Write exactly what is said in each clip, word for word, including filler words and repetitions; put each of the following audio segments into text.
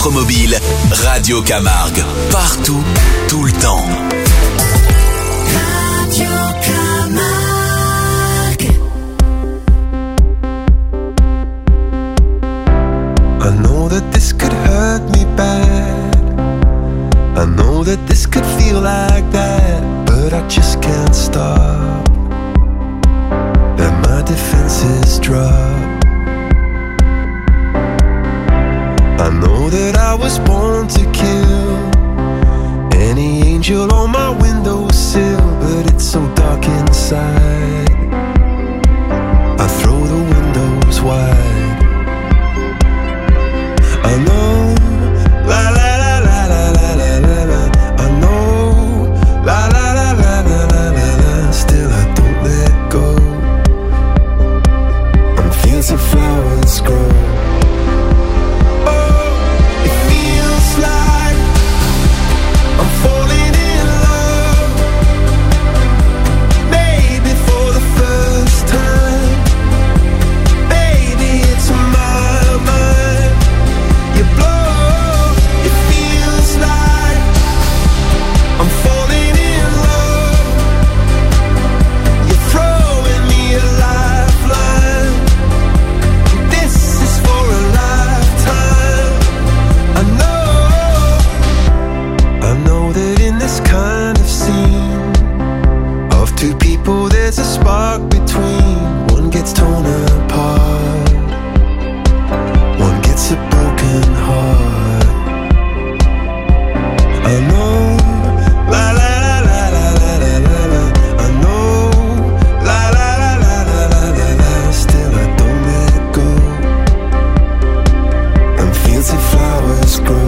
votre mobile, Radio Camargue. Partout, tout le temps. Radio Camargue. I know that this could hurt me bad. I know that this could feel like that, but I just can't stop. Then my defenses drop. I know that I was born to kill any angel on my windowsill, but it's so dark inside. I throw the windows wide. I know, la la la la la la la la la. I know, la la la la la la la la. Still I don't let go. And fields of flowers grow. There's a spark between. One gets torn apart, one gets a broken heart. I know, la la la la la la la la la. I know, la la la la la la la la. Still I don't let go. And fields of flowers grow.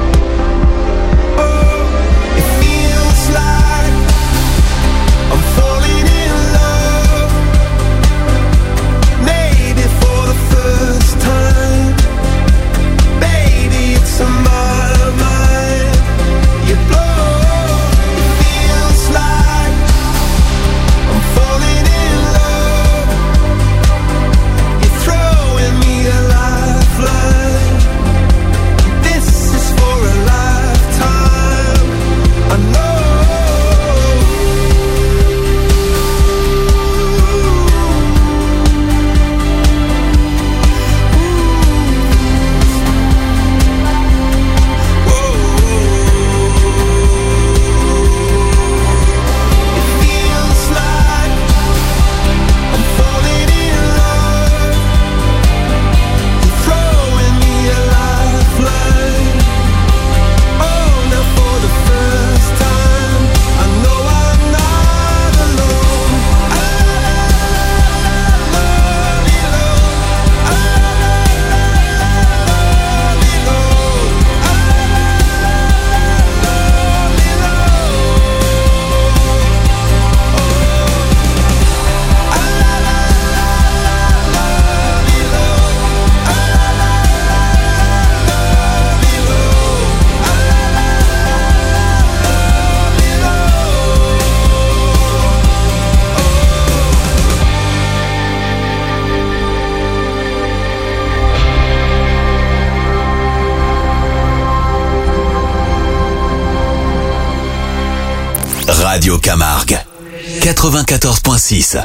Radio Camargue, quatre-vingt-quatorze point six.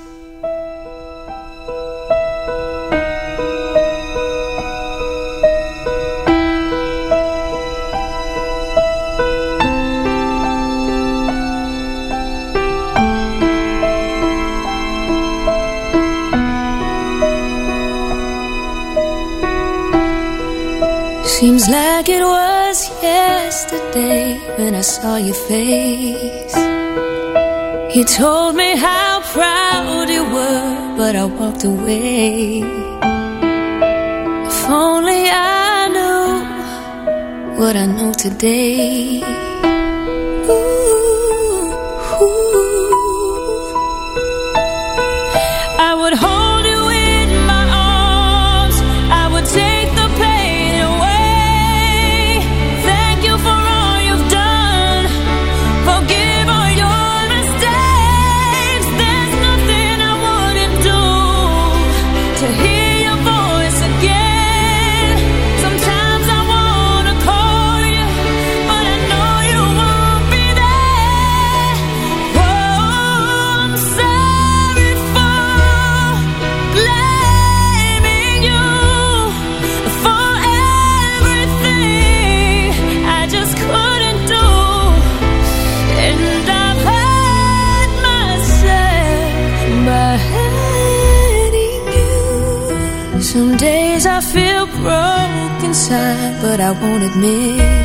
Seems like it was yesterday when I saw your face. You told me how proud you were, but I walked away. If only I knew what I know today. Ooh, ooh. I would hold you in my arms, I would take the pain away. Thank you for all you've done, forgive all your mistakes. There's nothing I wouldn't do to hear your voice again. Sometimes I wanna inside, but I won't admit.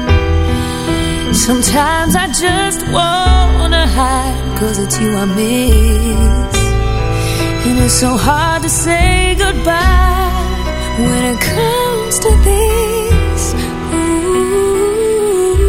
Sometimes I just wanna hide, cause it's you I miss. And it's so hard to say goodbye when it comes to this. Ooh,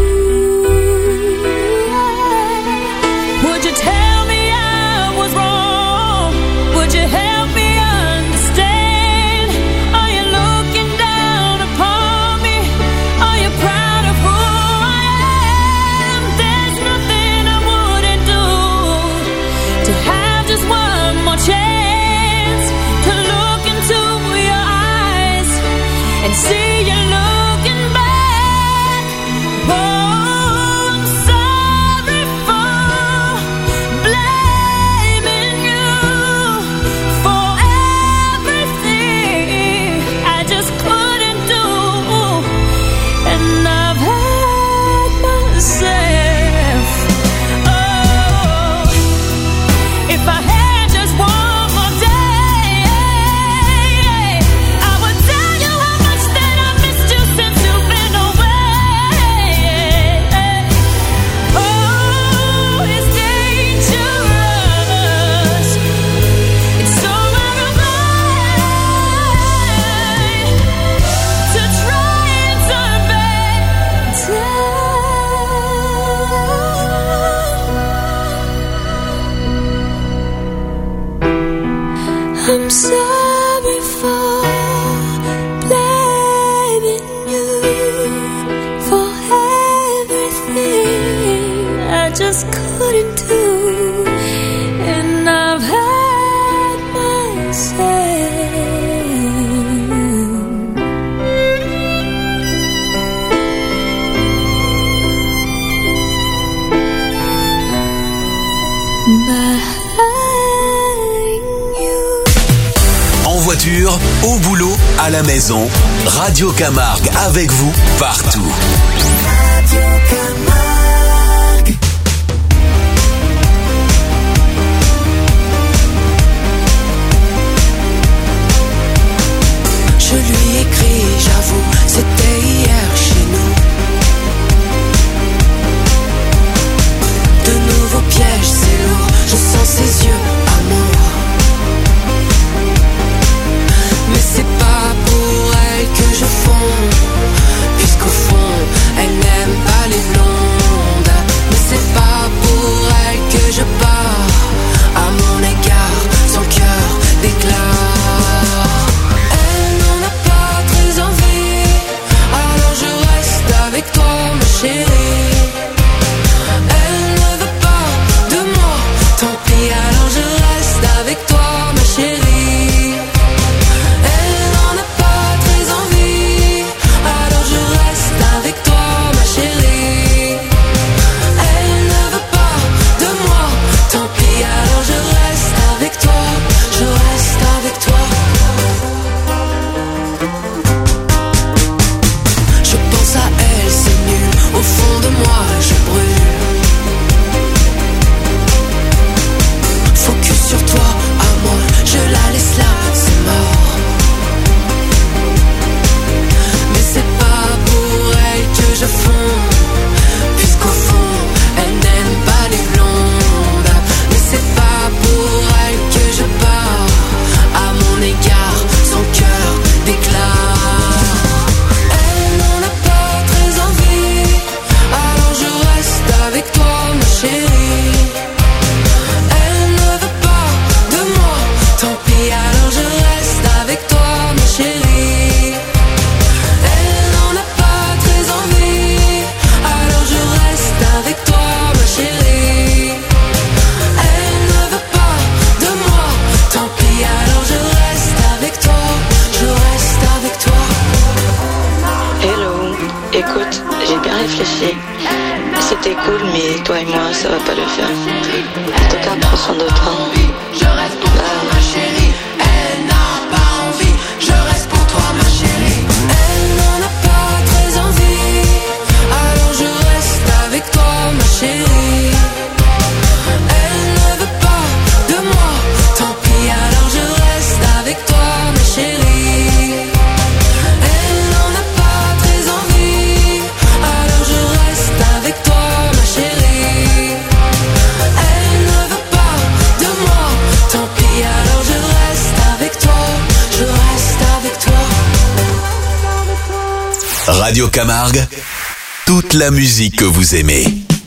would you tell me I was wrong? Would you help me understand? Are you looking down upon me? Are you proud of who I am? There's nothing I wouldn't do to have just one more chance to look into your eyes and see you looking back. Oh, I'm sorry for blaming you for everything I just couldn't do, and I've hurt myself. Oh, if I had just one more day, I would tell you how much that I missed you since you've been away. Oh, it's dangerous. It's so out of line to try and turn back time. I'm sorry for blaming you for everything I just couldn't do, and I've hurt myself. By hurting you. En voiture, au boulot, à la maison, Radio Camargue avec vous partout. Je lui écris, j'avoue, c'était hier chez nous. De nouveaux pièges, c'est lourd, je sens ses yeux, amour. Mais c'est pas pour elle que je fonds, puisqu'au fond, elle n'aime pas les blondes. Mais c'est pas pour elle que je pars, à mon égard, son cœur déclare. Elle n'en a pas très envie, alors je reste avec toi, ma chérie. Elle ne veut pas de moi, tant pis, alors je reste avec toi, ma chérie. Elle n'en a pas très envie, alors je reste avec toi, ma chérie. Elle ne veut pas de moi, tant pis, alors je reste avec toi, je reste avec toi. Je pense à elle, c'est nul, au fond de moi je brûle. Focus sur toi, amour, je la laisse là, c'est mort. Mais c'est pas pour elle que je fonds, puisqu'au fond, elle n'aime pas les blondes. Mais c'est pas pour elle que je pars, à mon égard, son cœur déclare. Elle n'en a pas très envie, alors je reste avec toi, ma chérie. Elle ne veut pas de moi, tant pis, alors je reste avec toi, ma chérie. Elle n'en a pas très envie, alors je reste avec toi, ma chérie. Elle ne veut pas de moi, tant pis, alors je reste avec toi, je reste avec toi. Hello, écoute, j'ai bien réfléchi. C'était cool, mais toi et moi, ça va pas le faire. En tout cas, prends soin de toi. Je reste pour toi, ma chérie. Elle n'a pas envie, je reste pour toi, ma chérie. Elle n'en a pas très envie, alors je reste avec toi, ma chérie. Elle ne veut pas de moi, tant pis, alors je reste avec toi, ma chérie. Elle n'en a pas Radio Camargue, toute la musique que vous aimez.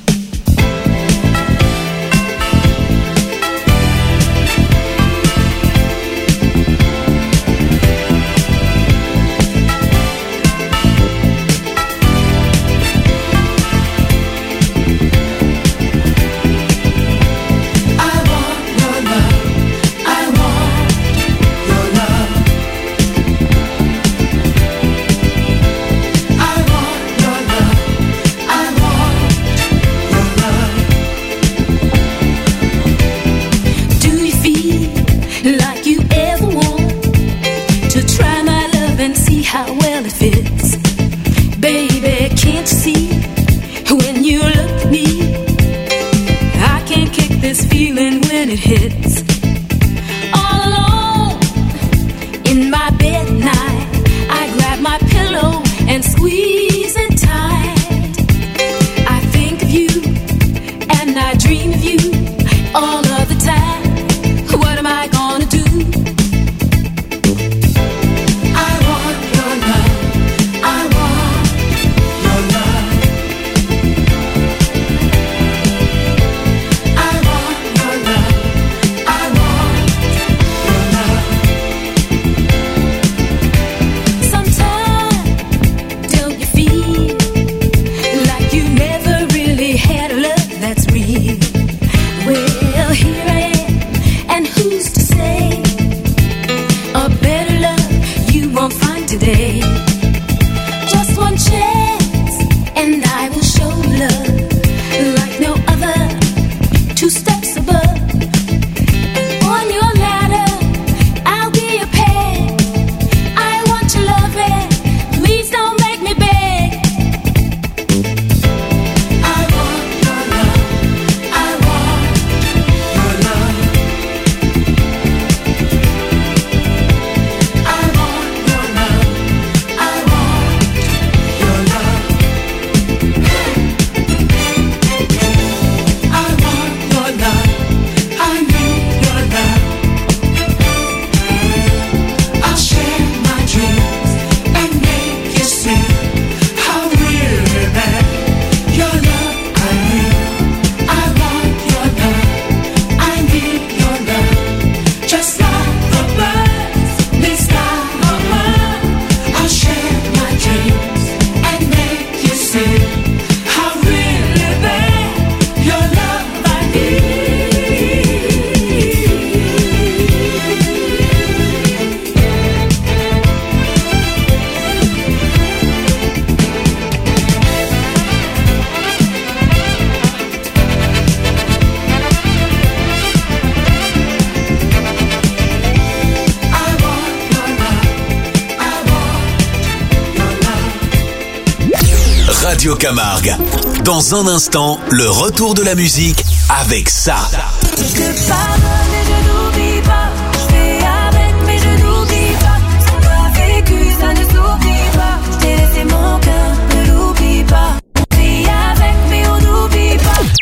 Radio Camargue. Dans un instant, le retour de la musique avec ça. Je pardonne mais je n'oublie pas. Je fais avec mais je n'oublie pas. On a vécu, ça ne s'oublie pas. Je t'ai laissé mon cœur, ne l'oublie pas. On vit avec mais on n'oublie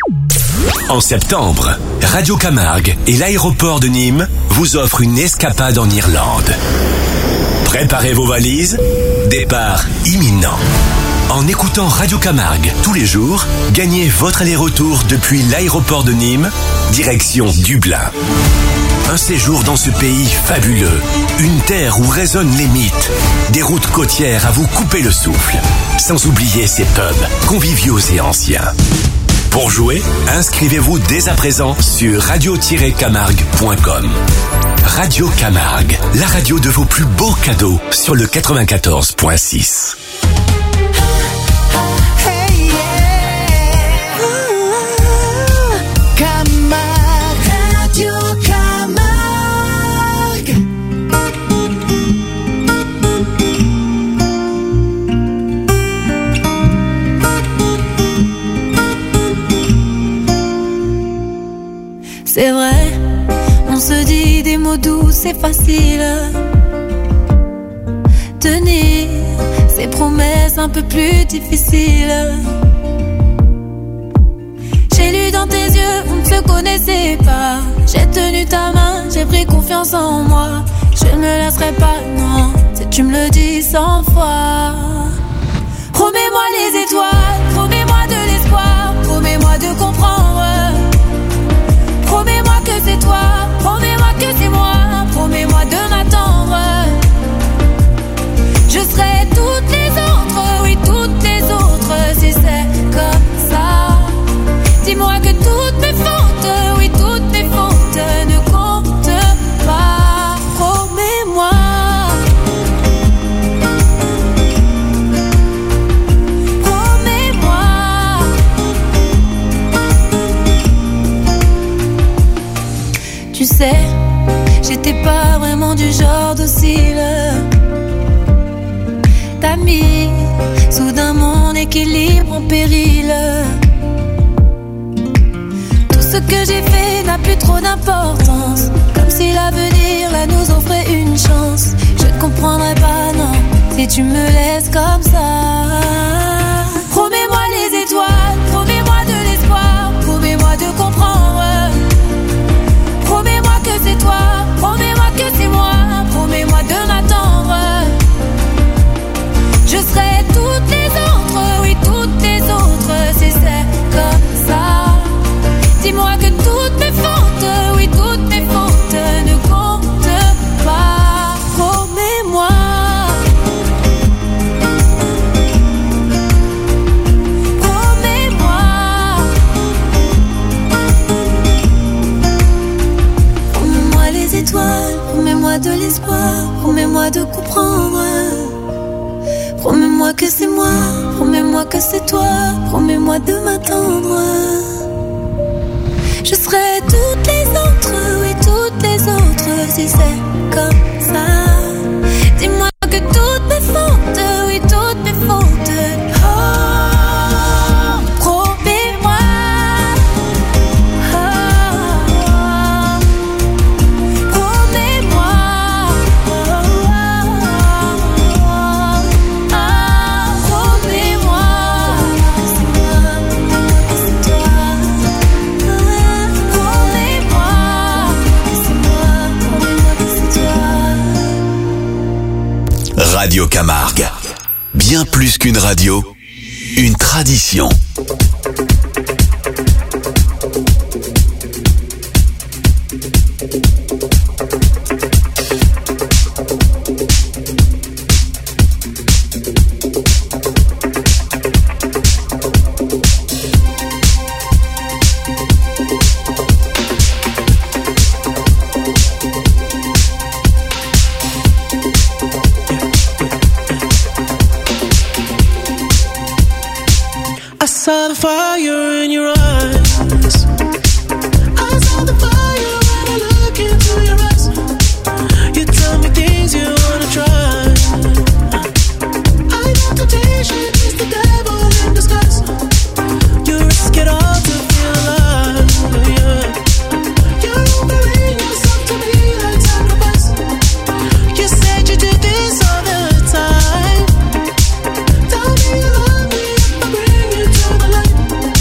pas. En septembre, Radio Camargue et l'aéroport de Nîmes vous offrent une escapade en Irlande. Préparez vos valises, départ imminent. En écoutant Radio Camargue tous les jours, gagnez votre aller-retour depuis l'aéroport de Nîmes, direction Dublin. Un séjour dans ce pays fabuleux, une terre où résonnent les mythes, des routes côtières à vous couper le souffle, sans oublier ces pubs conviviaux et anciens. Pour jouer, inscrivez-vous dès à présent sur radio tiret camargue point com. Radio Camargue, la radio de vos plus beaux cadeaux sur le quatre-vingt-quatorze virgule six. C'est vrai, on se dit des mots doux, c'est facile. Tenir ces promesses un peu plus difficiles. J'ai lu dans tes yeux, on ne se connaissait pas. J'ai tenu ta main, j'ai pris confiance en moi. Je ne me laisserai pas, non, si tu me le dis cent fois. Oh équilibre en péril. Tout ce que j'ai fait n'a plus trop d'importance, comme si l'avenir là nous offrait une chance. Je ne comprendrai pas, non, si tu me laisses comme ça. Promets-moi les étoiles, promets-moi de l'espoir, promets-moi de comprendre. Promets-moi que c'est toi, promets-moi que c'est moi, promets-moi de m'attendre. Je serai toutes les autres, oui toutes les autres, si c'est comme ça. Dis-moi que toutes mes fautes, oui toutes mes fautes ne comptent pas. Promets-moi. Promets-moi. Promets-moi les étoiles, promets-moi de l'espoir, promets-moi de comprendre. Promets-moi que c'est moi, promets-moi que c'est toi, promets-moi de m'attendre. Je serai toutes les autres, oui toutes les autres, si c'est comme ça. Dis-moi que toutes mes fautes, oui toutes mes fautes. Oh, promets-moi. Oh, promets-moi. Oh, promets-moi. C'est moi, c'est toi. Radio Camargue. Bien plus qu'une radio, une tradition. I saw the fire in your eyes. I saw the fire when I look into your eyes. You tell me things you wanna try. I know temptation is the devil in disguise. You risk it all to feel alive, yeah. You're offering yourself to me like sacrifice. You said you do this all the time. Tell me you love me if I bring you to the light.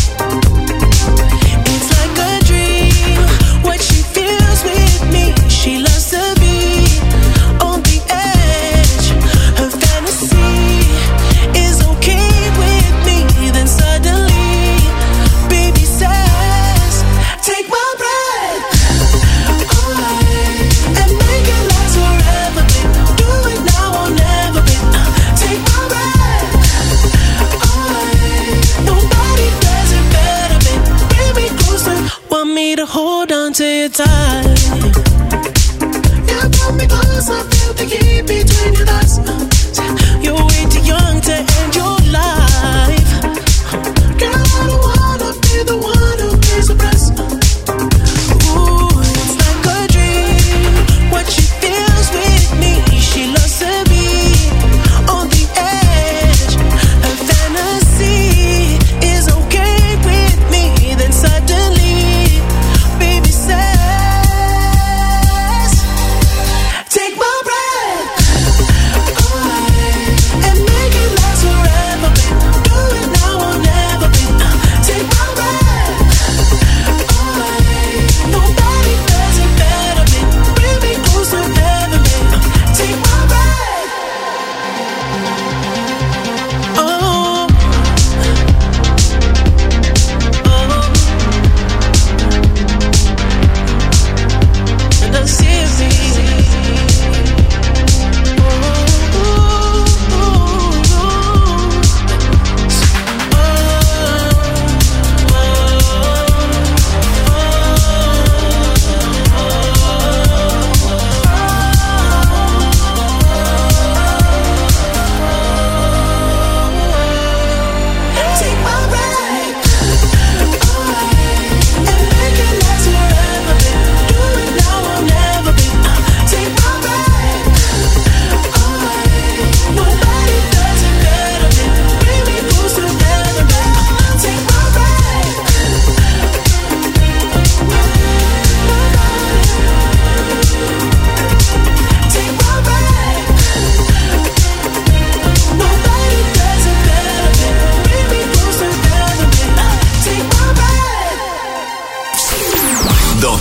It's like a dream, what she feels with me. She loves to be on the edge. Her fantasy is okay with me. Then suddenly, baby says, take my breath away and make it last forever, babe. Do it now or never, babe. Take my breath away. Nobody does it better, babe. Bring me closer, want me to hold on to you tight. You pull me close, I feel the heat between your thighs. You're way too young to end your life. Girl, I don't wanna be the one who pays the price. Ooh, it's like a dream, what she feels with me. She loves to be on the edge. Her fantasy is okay with me. Then suddenly, baby says, take my breath away and make it last forever.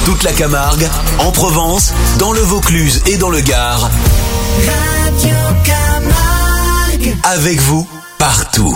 toute la Camargue, en Provence, dans le Vaucluse et dans le Gard. Radio Camargue. Avec vous, partout.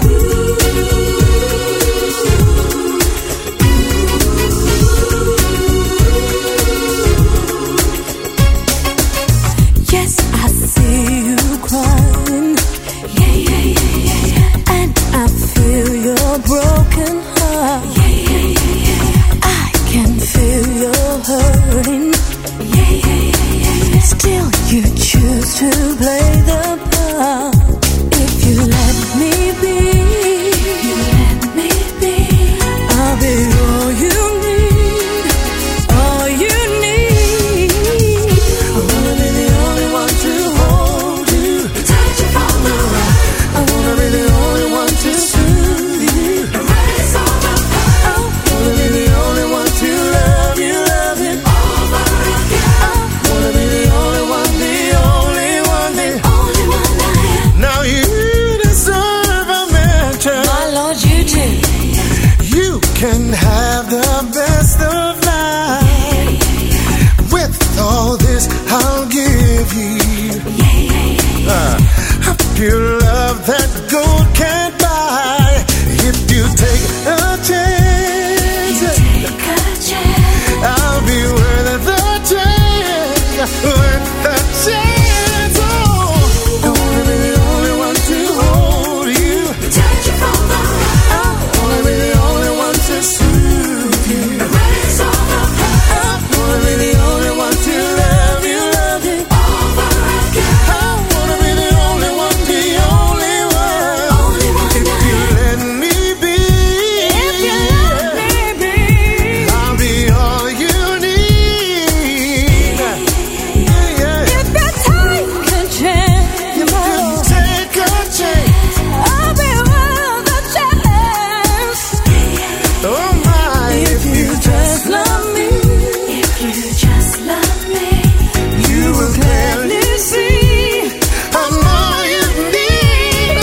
Yes, I see you crying. Yeah, yeah, yeah, yeah, yeah. And I feel your broken heart. Yeah, yeah, yeah, yeah, yeah. I can feel your hurting. Yeah, yeah, yeah, yeah, yeah. Still, you choose to play the part. If you let me be, you let me be. I'll be all you need, all you need. I wanna be the only one to hold you, touch you from the right. I wanna be the only one to soothe you, erase all my pain. I wanna be the only one to love you, love you over again. I wanna be the only one, the only one, the only one I am. Now you deserve a mention. My Lord, you do. You can have the best of life. With all this, I'll give you uh, a pure love that gold can't buy. If you take a chance, Take a chance. I'll be worth the chance, worth the chance. Oh, I wanna be the only one to hold you, Touch you from the right. I wanna be the only one to soothe you, Erase all the pain. I wanna be the only one to love you, love you Over again. I wanna be the only one, the only one. Only one If I you am. let me be, If you let me be. I'll be all you need. Yeah, yeah. If you take a chance. You can take a chance. I'll be worth a chance. Oh my, if you just love me. If you just love me. you will clearly see I'm all you need.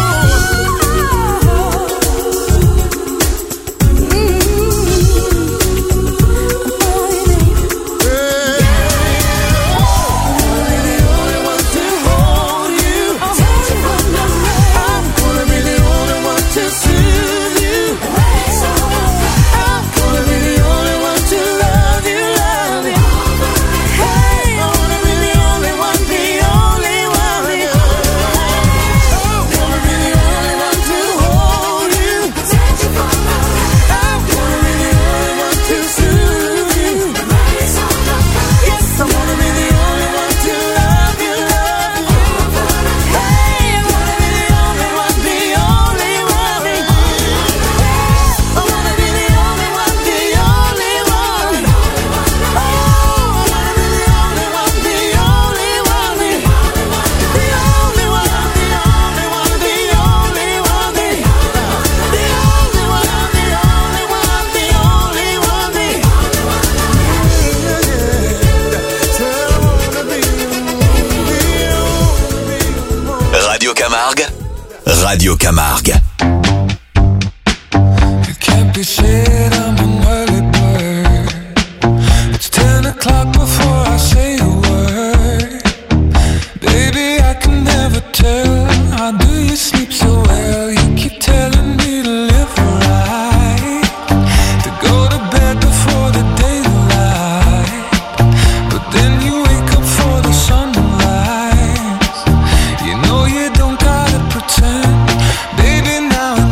Radio Camargue, Radio Camargue. It can't be said I'm an early bird. It's ten o'clock before I say a word. Baby, I can never tell. How do you sleep so well? You keep telling me to live right, to go to bed before the daylight. But then you wake up for the sunrise. You know you don't gotta pretend. Baby, now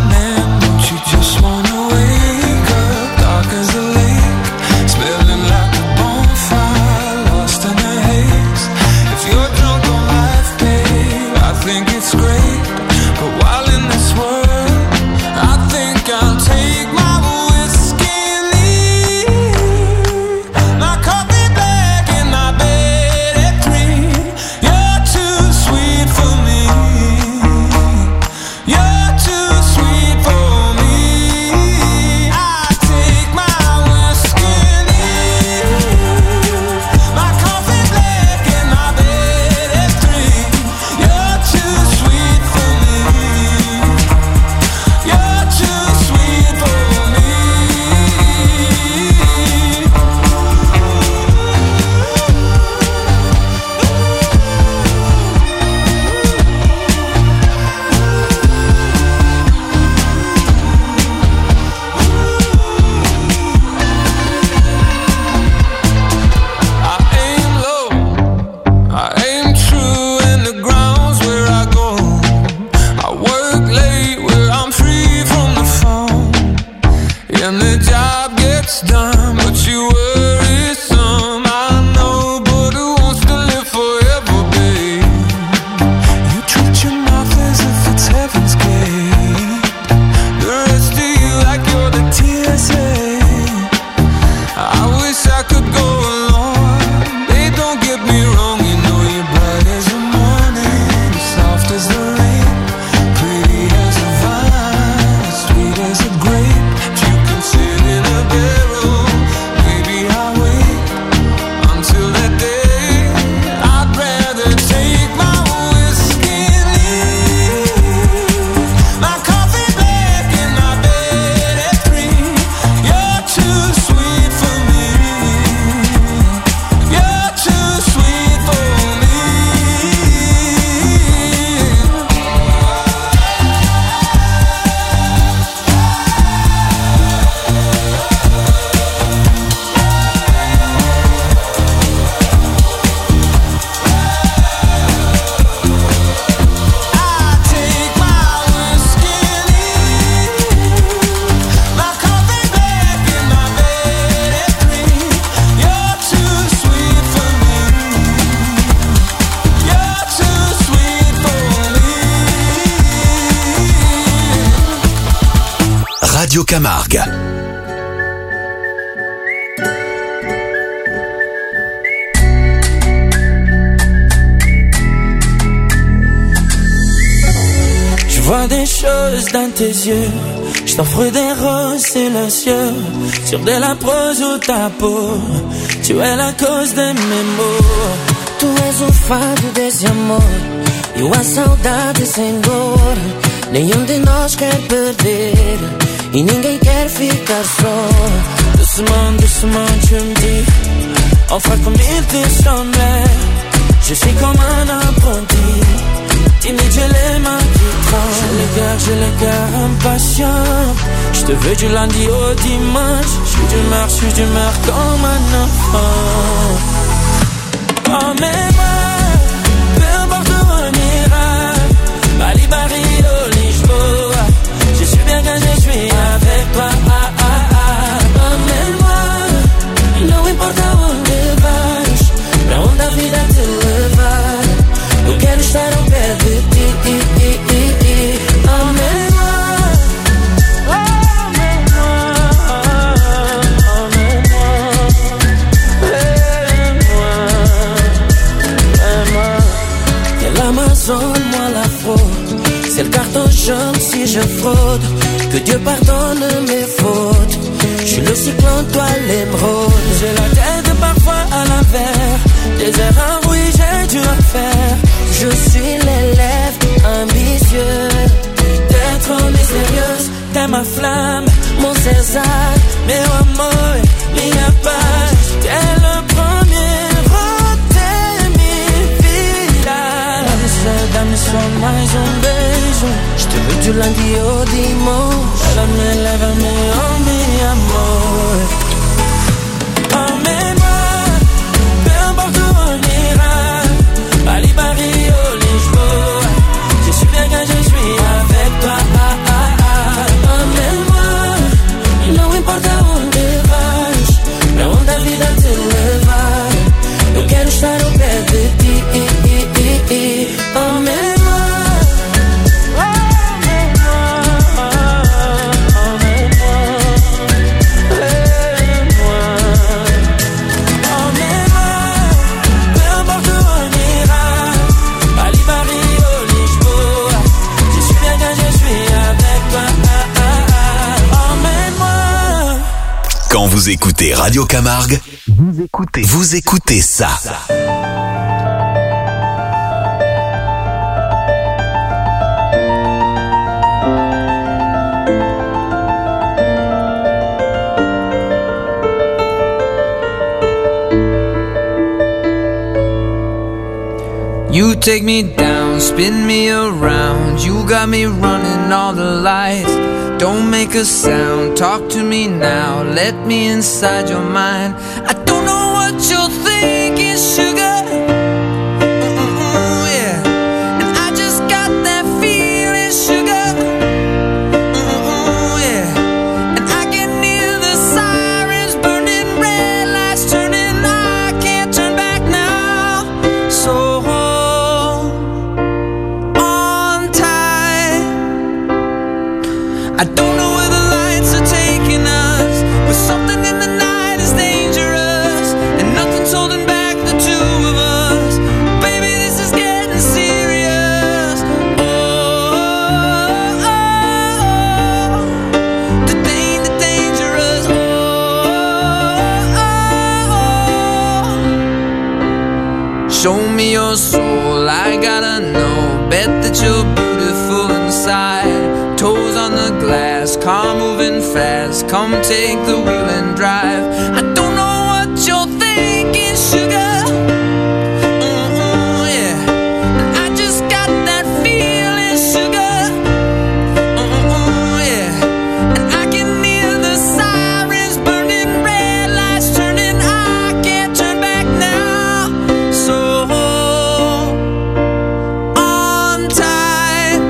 last dime, but you worry some. I know, but who wants to live forever, babe? You treat your mouth as if it's heaven's gate. The rest of you like you're the T S A. I wish I could go along. Babe, don't get me wrong, you know you're bright as the morning, soft as the rain, pretty as a vine, sweet as a grape. You can sit in a barrel, maybe I'll wait until that day. I'd rather take my whiskey and leave my coffee black in my bed at three. You're too sweet for me. You're too sweet for me. I take my whiskey and leave my coffee black in my bed at three. You're too sweet for me. You're too sweet for me. Radio Camargue. Je vois des choses dans tes yeux, je t'offre des roses silencieux, sur de la prose ou ta peau, tu es la cause de mes maux. Tu és o fado desse amor e a saudade sem dor. Nenhum de nós quer perder e ninguém quer ficar só. Doucement, doucement tu me dis, on fera comme il te semblait. Je suis comme un apprenti, timide j'ai les mains qui tremblent. J'ai le cœur, j'ai le cœur impatient, je te veux du lundi au dimanche. Je suis d'humeur, je suis d'humeur comme un enfant. Emmène-moi, peu importe où on ira, Bali, Barrio, Lisboa. Je suis bien quand je suis avec toi. Ah, ah, ah. Emmène-moi, não importa onde vais, pra onde a vida te levar. Eu quero estar ao pé de ti. Emmène-moi, l'Amazone, moi la fraude, c'est le carton jaune si je fraude. Que Dieu pardonne mes fautes, je suis le cyclone, toi l'émeraude. J'ai la tête parfois à l'envers, des erreurs, oui j'ai dû en faire. je suis l'élève ambitieux. T'es trop mystérieuse, t'es ma flamme, Mon César, meu amor, minha paz. T'es le premier de minha vida. Dá-me só, dá-me só mais um beijo. je te veux du lundi au dimanche. Lève-me, lève-me, oh mi amor. Emmène-moi, peu importe où on ira, Bali, Barrio, Lisboa. Je suis bien quand je suis avec toi. Ah, ah, ah. Emmène-moi, não importa onde vais, pra onde a vida te levar. Eu quero estar ao pé de ti. Emmène-moi. Quand vous écoutez Radio Camargue, vous écoutez, vous écoutez ça. You take me down, spin me around. You got me running all the lights. Don't make a sound, talk to me now. Let me inside your mind. I don't know what you're thinking, sugar. Mm-mm, yeah. And I just got that feeling, sugar. Mm-mm, yeah. And I can hear the sirens I don't know where the lights are taking us, but something in the night is dangerous, and nothing's holding back the two of us. Baby, this is getting serious. Oh, oh, oh, oh. The dang, the dangerous. Oh, oh, oh. Show me your soul, I gotta know. Bet that you're beautiful inside. Toes on the glass, car moving fast. Come take the wheel and drive. I don't know what you're thinking, sugar. Mm-mm, yeah. And I just got that feeling, sugar. Mm-mm, yeah. And I can hear the sirens burning, red lights turning. I can't turn back now. So on time.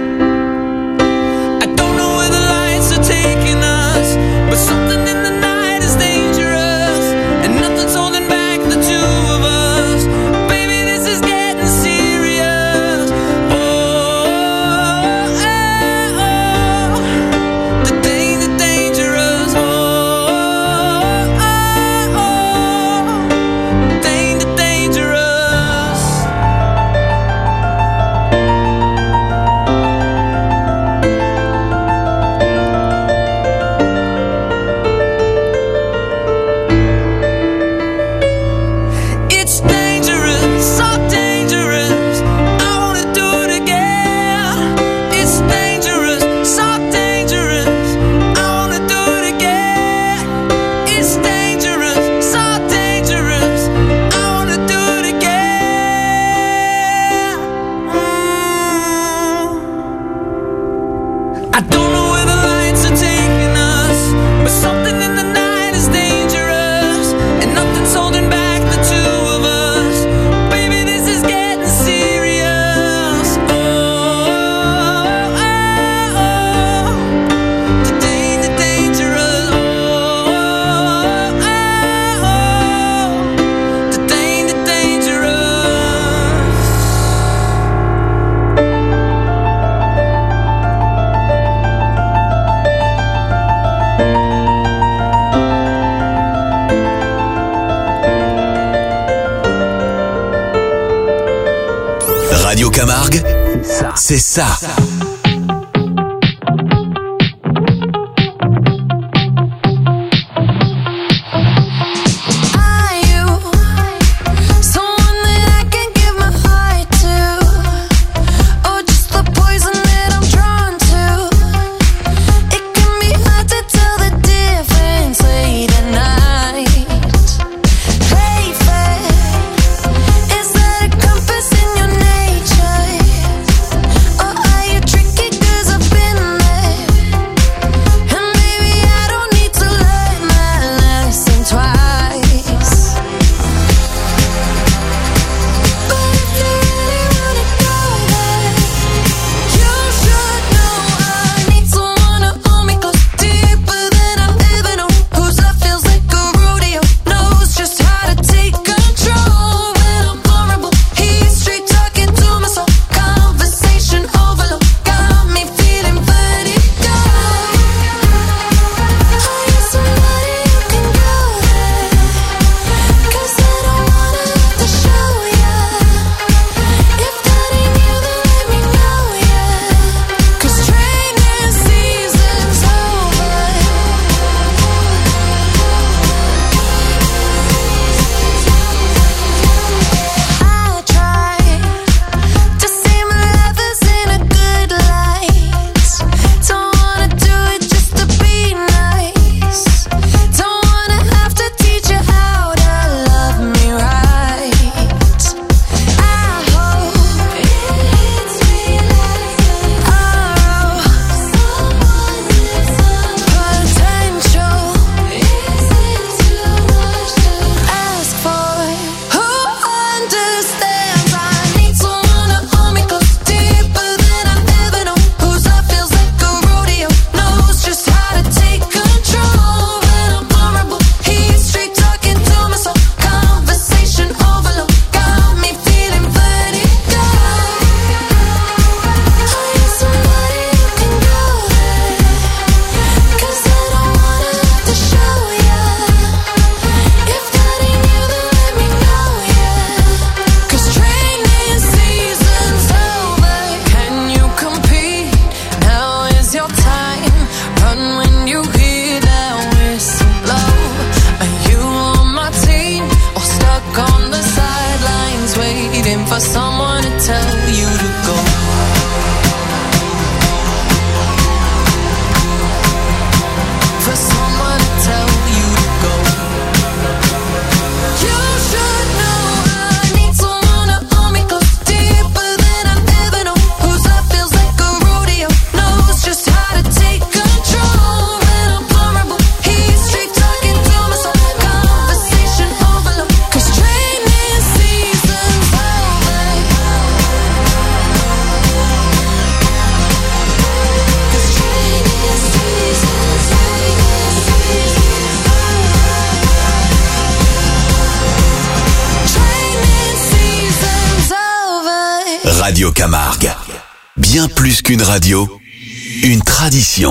I don't know where the lights are taking us, but something in the night is dangerous, and nothing's holding back the two of us. Baby, this is getting serious. Oh, oh, oh. The dang, the dangerous. Oh, oh, oh. Dang, the dangerous. It's dangerous, so dangerous. I wanna do it again. It's dangerous, so dangerous. I wanna do it again. It's dangerous, so dangerous. I wanna do it again. Mm. I don't know where the lights are taking us, but something in the night is dangerous, and nothing's holding back the two of us. Baby, this is getting serious. Oh, oh, oh. The dang, the dangerous. Oh, oh, oh. The dang, the dangerous. Radio Camargue, c'est ça. Are you someone that I can give my heart to, or just the poison that I'm drawn to? It can be hard to tell the difference late at night. Hey, fair, is that a compass in your nature, or are you Radio Camargue. Bien plus qu'une radio, une tradition.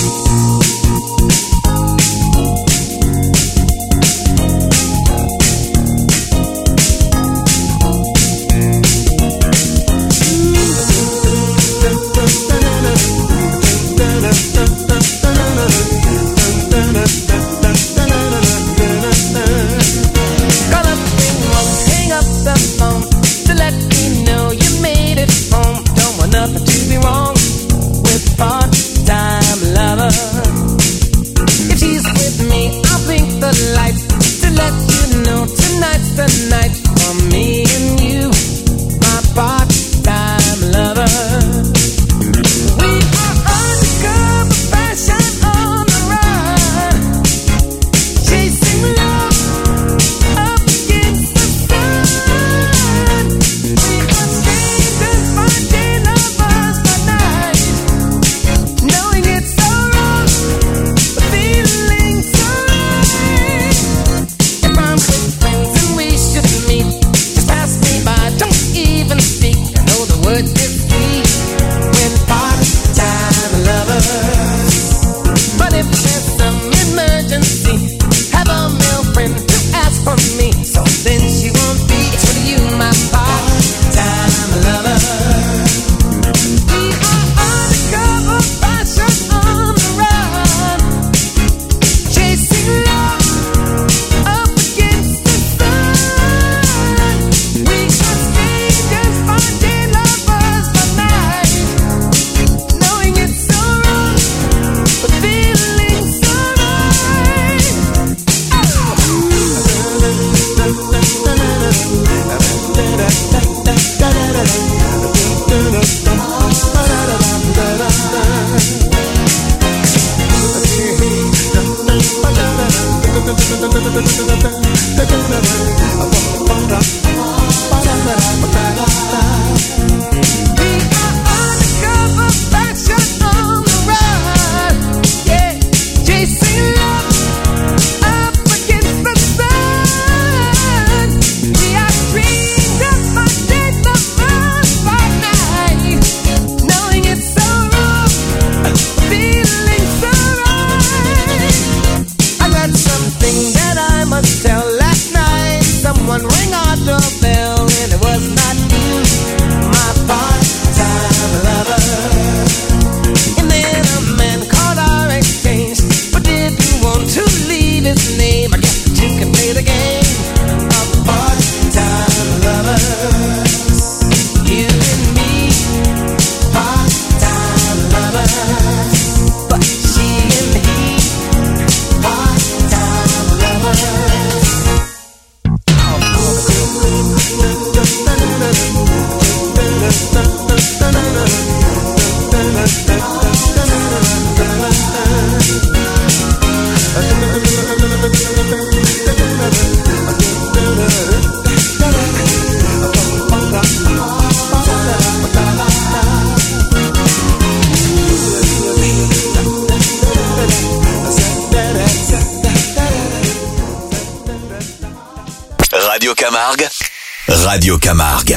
Radio Camargue, Radio Camargue.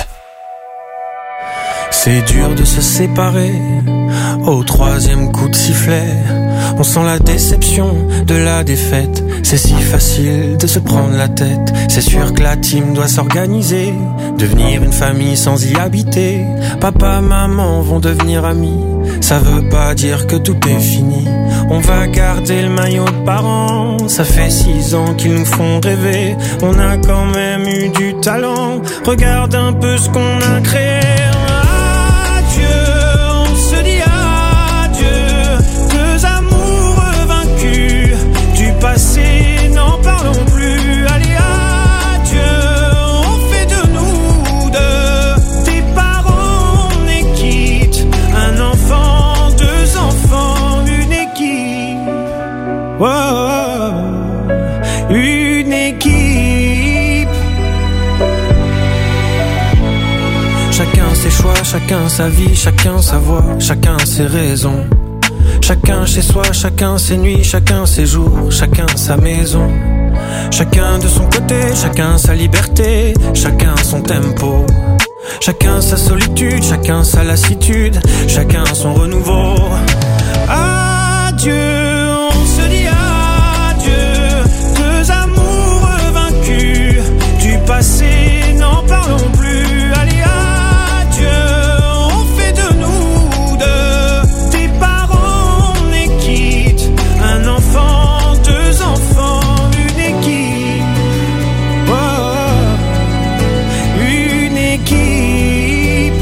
C'est dur de se séparer au troisième coup de sifflet. On sent la déception de la défaite. C'est si facile de se prendre la tête. C'est sûr que la team doit s'organiser, devenir une famille sans y habiter. Papa, maman vont devenir amis. Ça veut pas dire que tout est fini. On va garder le maillot de parents. Ça fait six ans qu'ils nous font rêver. On a quand même eu du talent. Regarde un peu ce qu'on a créé. Passé, n'en parlons plus. Allez, adieu, on fait de nous deux tes parents, on est quitte. Un enfant, deux enfants, une équipe. Oh, une équipe. Chacun ses choix, chacun sa vie, chacun sa voix, chacun ses raisons. Chacun chez soi, chacun ses nuits, chacun ses jours, chacun sa maison. Chacun de son côté, chacun sa liberté, chacun son tempo. Chacun sa solitude, chacun sa lassitude, chacun son renouveau. Adieu, on se dit adieu, deux amours vaincus, du passé n'en parlons plus. Allez, adieu, on fait de nous deux des parents, on est quitte, un enfant, deux enfants, une équipe, oh, une équipe.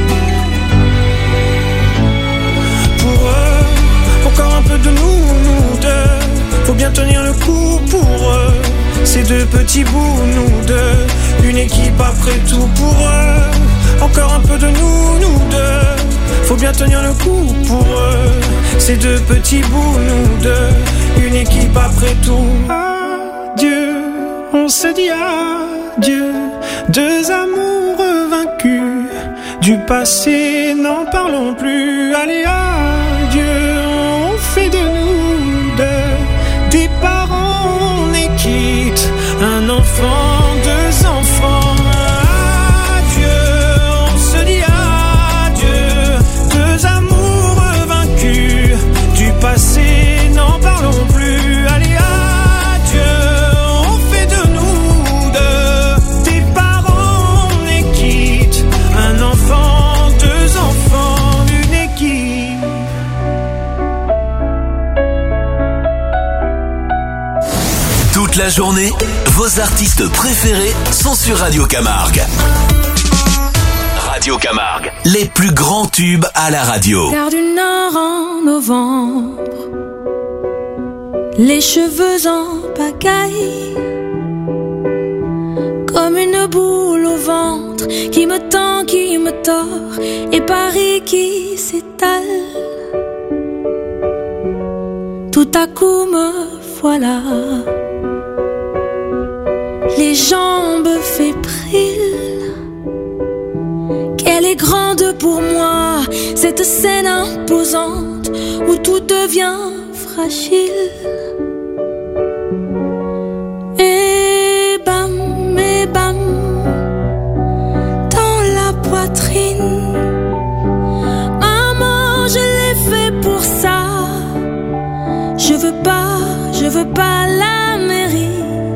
Pour eux, encore un peu de nous, nous deux, faut bien tenir le coup pour eux, ces deux petits bouts, nous deux, une équipe après tout pour eux. Encore un peu de nous, nous deux, faut bien tenir le coup pour eux, ces deux petits bouts, nous deux, une équipe après tout. Adieu, on se dit adieu, deux amours vaincus, du passé n'en parlons plus. Allez, adieu, on fait de nous deux des parents, on est quitte, un enfant, deux enfants. Adieu, on se dit adieu, deux amours vaincus, du passé n'en parlons plus. Allez, adieu, on fait de nous deux des parents, on est quitte, un enfant, deux enfants, une équipe. Toute la journée, vos artistes préférés sont sur Radio Camargue. Radio Camargue, les plus grands tubes à la radio. Gare du Nord en novembre, les cheveux en pagaille, comme une boule au ventre qui me tend, qui me tord, et Paris qui s'étale. Tout à coup me voilà, les jambes fébriles. Qu'elle est grande pour moi, cette scène imposante où tout devient fragile. Et bam, et bam, dans la poitrine. Maman, je l'ai fait pour ça. Je veux pas, je veux pas l'Amérique.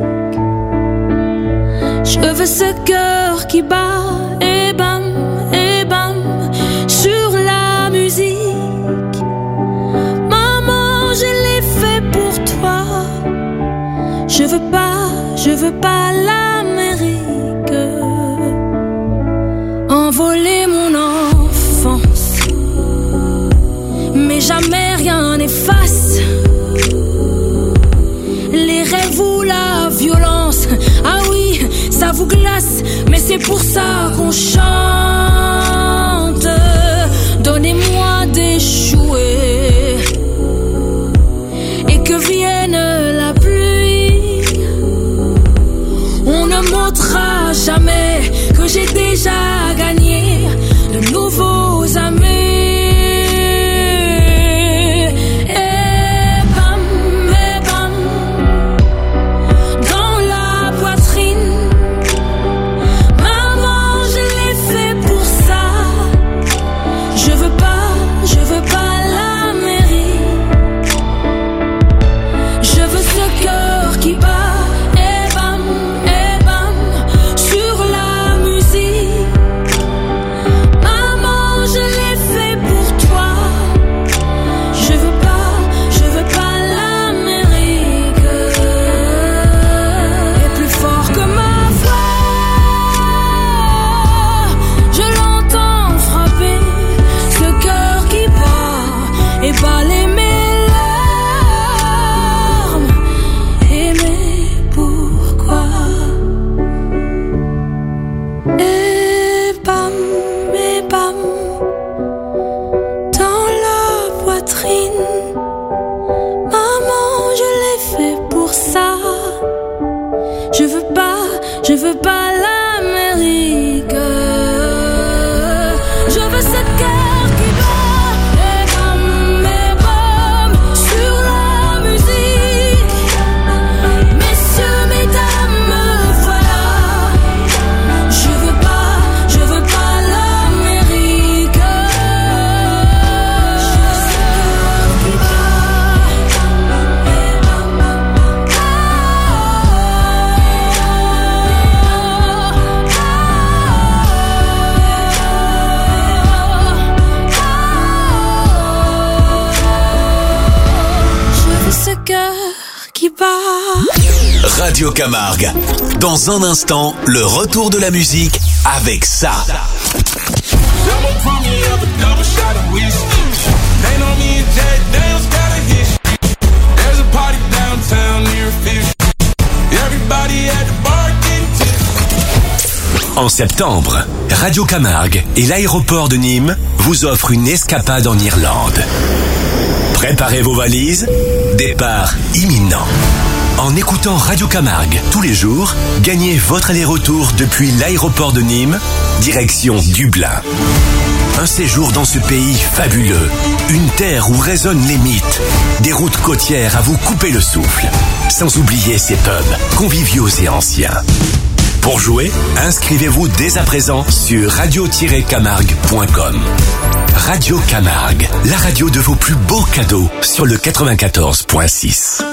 Je veux ce cœur qui bat, et bam, et bam, sur la musique. Maman, je l'ai fait pour toi. Je veux pas, je veux pas l'Amérique. Envoler mon enfance, mais jamais rien n'efface les rêves ou la violence. Ah oui, ça vous glace, mais c'est pour ça qu'on chante. Donnez-moi des jouets et que vienne la pluie. On ne montrera jamais que j'ai déjà gagné de nouveaux amis. Maman, cœur qui bat. Radio Camargue. Dans un instant, le retour de la musique avec ça. En septembre, Radio Camargue et l'aéroport de Nîmes vous offrent une escapade en Irlande. Préparez vos valises, départ imminent. En écoutant Radio Camargue tous les jours, gagnez votre aller-retour depuis l'aéroport de Nîmes, direction Dublin. Un séjour dans ce pays fabuleux, une terre où résonnent les mythes, des routes côtières à vous couper le souffle, sans oublier ces pubs conviviaux et anciens. Pour jouer, inscrivez-vous dès à présent sur radio tiret camargue point com. Radio Camargue, la radio de vos plus beaux cadeaux sur le quatre-vingt-quatorze point six.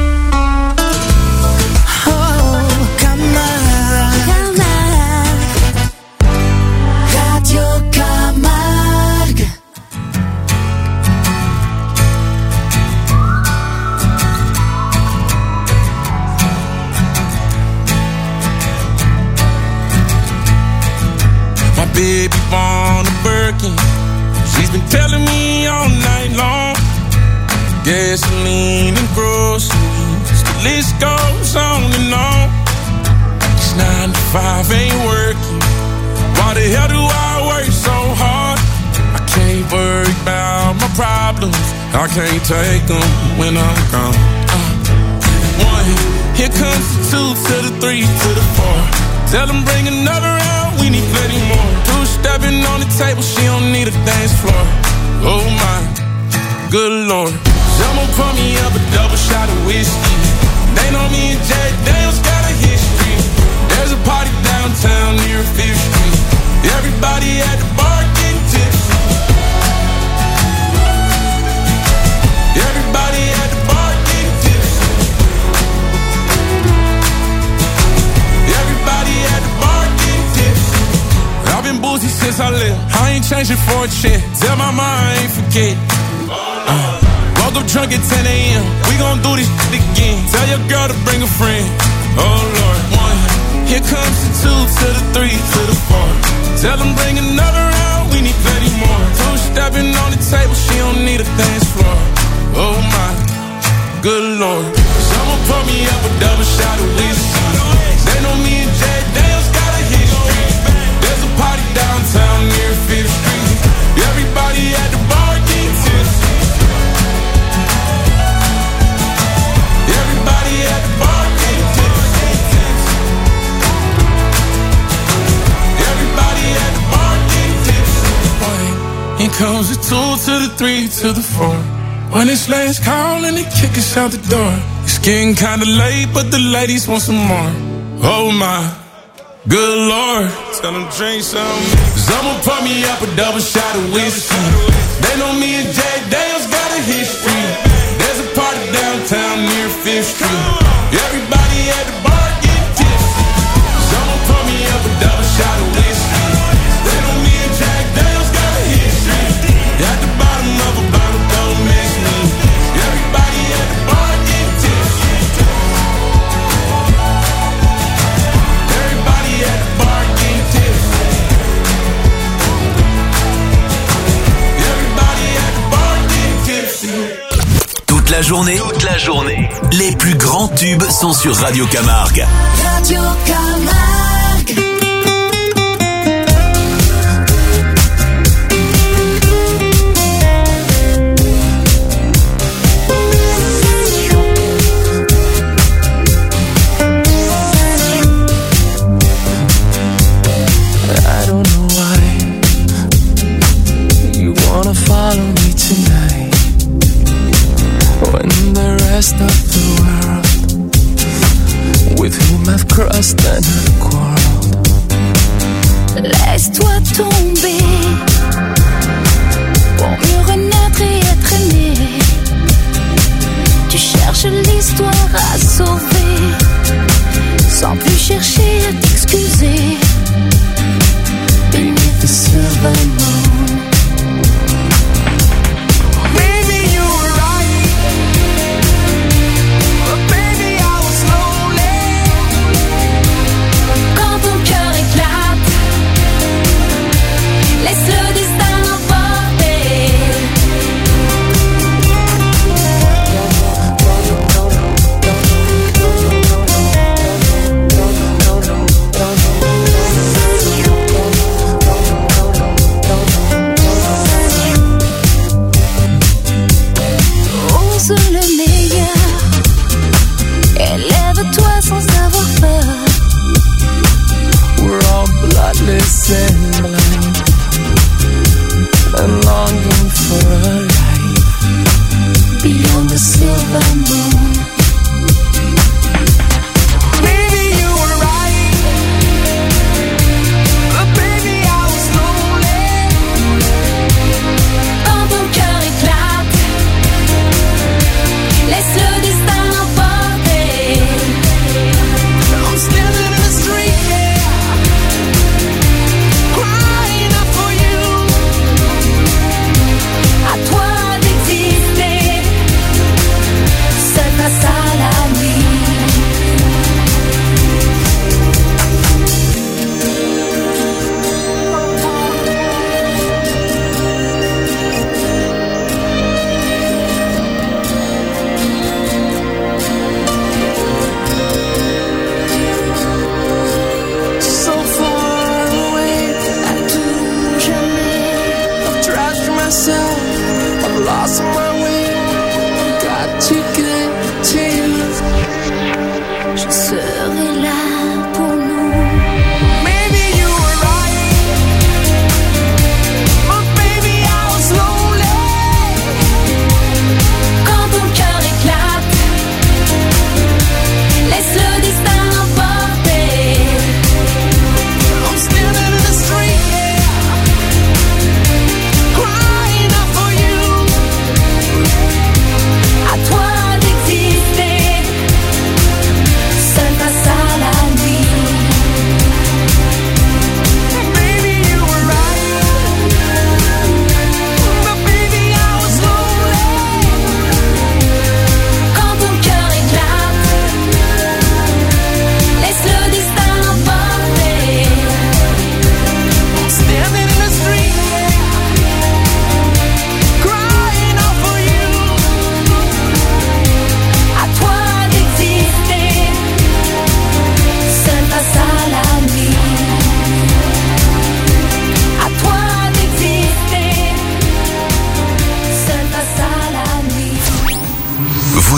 Baby born a Birkin. She's been telling me all night long. Gasoline and groceries, the list goes on and on. It's nine to five, ain't working. Why the hell do I work so hard? I can't worry about my problems. I can't take them when I'm gone. Uh, one, here comes the two to the three to the four. Tell them bring another round, we need plenty more. Two-stepping on the table, she don't need a dance floor. Oh my, good lord. Someone pour me up a double shot of whiskey. They know me and Jack Daniels got a history. There's a party downtown near Fifth Street. Everybody at the bar getting tipsy. Everybody at the bar getting tipsy. Everybody at the bar getting tipsy. I've been boozy since I left. I ain't changing for a check. Tell my mom I ain't forget. Uh, woke up drunk at ten a.m. We gon' do this shit again. Tell your girl to bring a friend. Oh Lord. One. Here comes the two to the three to the four. Tell them bring another round. We need plenty more. Two stepping on the table. She don't need a dance floor. Oh my, good lord. Someone pour me up a double shot of whiskey. They know me and Jack Daniels got a history. There's a party downtown near Fifth Street. Everybody at the bar getting tipsy. Everybody at the bar getting tipsy. Everybody at the bar getting tipsy. Here comes the two to the three to the four. When it's last call and they kick us out the door. It's getting kinda late, but the ladies want some more. Oh my, good lord. Tell them drink some. Someone pour me up a double shot of whiskey. They know me and Jack Daniels got a history. There's a party downtown near Fifth Street. Everybody at the bar getting tipsy. Someone pour me up a double shot of whiskey. They know me and Jack Daniels got a history. At the bottom of a bottle, don't miss me. Everybody at the bar getting tipsy. Everybody at the bar getting tipsy. Everybody at the bar getting tipsy. Toute la journée, toute la journée, les plus grands tubes sont sur Radio Camargue. Radio Camargue. Follow me tonight when the rest of the world with whom I've crossed and I've quarreled. Laisse-toi tomber pour mieux renaître et être aimé. Tu cherches l'histoire à sauver sans plus chercher à t'excuser. Beneath the silver moon.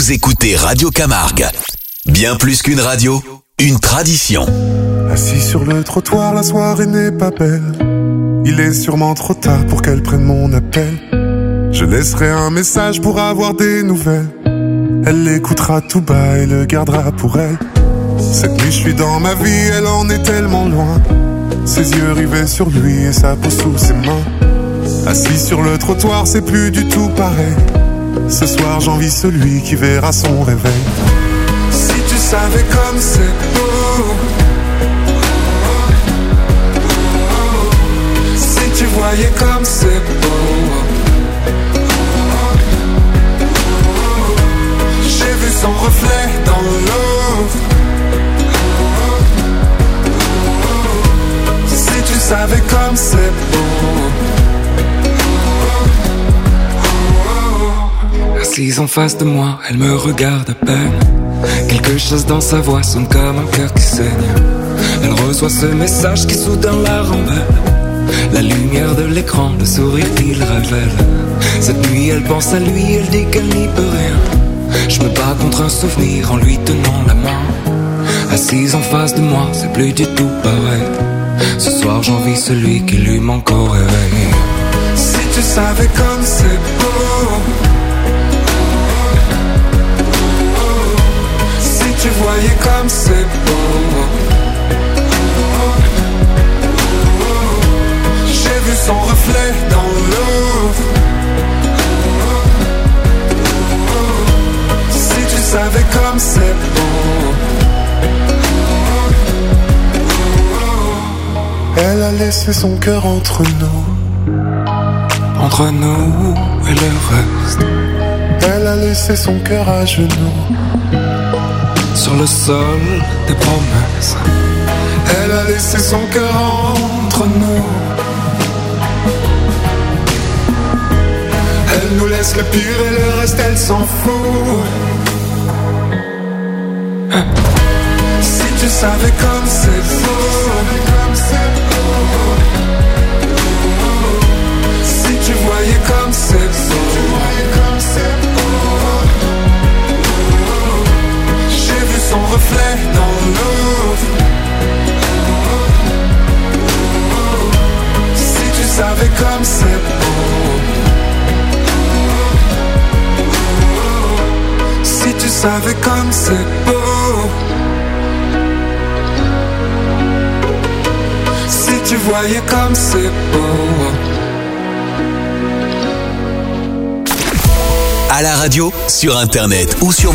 Vous écoutez Radio Camargue. Bien plus qu'une radio, une tradition. Assis sur le trottoir, la soirée n'est pas belle. Il est sûrement trop tard pour qu'elle prenne mon appel. Je laisserai un message pour avoir des nouvelles. Elle l'écoutera tout bas et le gardera pour elle. Cette nuit je suis dans ma vie, elle en est tellement loin. Ses yeux rivés sur lui et sa peau sous ses mains. Assis sur le trottoir, c'est plus du tout pareil. Ce soir j'envie celui qui verra son réveil. Si tu savais comme c'est beau, si tu voyais comme c'est beau. J'ai vu son reflet dans l'eau. Si tu savais comme c'est beau. Assise en face de moi, elle me regarde à peine. Quelque chose dans sa voix sonne comme un cœur qui saigne. Elle reçoit ce message qui soudain la rembelle. La lumière de l'écran, le sourire qu'il révèle. Cette nuit elle pense à lui, elle dit qu'elle n'y peut rien. Je me bats contre un souvenir en lui tenant la main. Assise en face de moi, c'est plus du tout pareil. Ce soir j'envie celui qui lui manque au réveil. Si tu savais comme c'est beau, si tu voyais comme c'est beau. J'ai vu son reflet dans l'eau. Si tu savais comme c'est beau. Elle a laissé son cœur entre nous, entre nous et le reste. Elle a laissé son cœur à genoux, sur le sol des promesses. Elle a laissé son cœur entre nous. Elle nous laisse le pire et le reste elle s'en fout. Si tu savais comme c'est beau. Si tu voyais comme c'est beau. J'ai vu son reflet dans l'eau. Si tu savais comme c'est beau. Si tu savais comme c'est beau. Si tu voyais comme c'est beau. À la radio, sur internet ou sur